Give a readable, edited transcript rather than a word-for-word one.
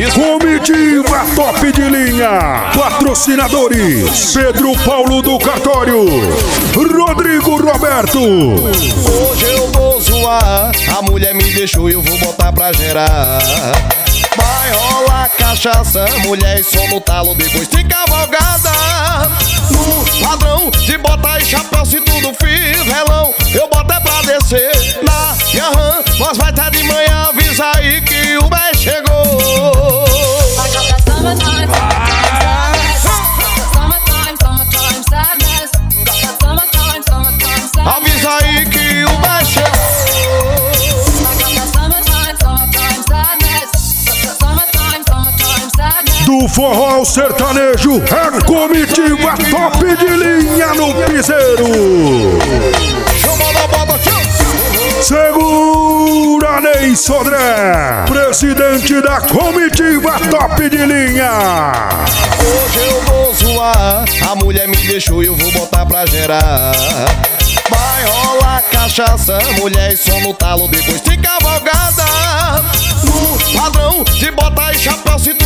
Comitiva top de linha. Patrocinadores: Pedro Paulo do Cartório, Rodrigo Roberto. Hoje eu vou zoar, a mulher me deixou e eu vou botar pra gerar. Vai rolar cachaça, mulher e som no talo, depois tem cavalgada. No padrão de bota e chapéu, se tudo fivelão, eu boto é pra descer na minha RAM. Nós vai tá de manhã, avisa aí que o bem chegou. Avisa aí que o bem chegou. Do forró ao sertanejo, é comitiva top de linha no piseiro. Chama da bota, tchau. Segura Ney Sodré, presidente da comitiva top de linha. Hoje eu vou zoar, a mulher me deixou e eu vou botar pra gerar. Vai rolar cachaça, mulher e som no talo, depois tem cavalgada. No padrão de bota e chapéu, se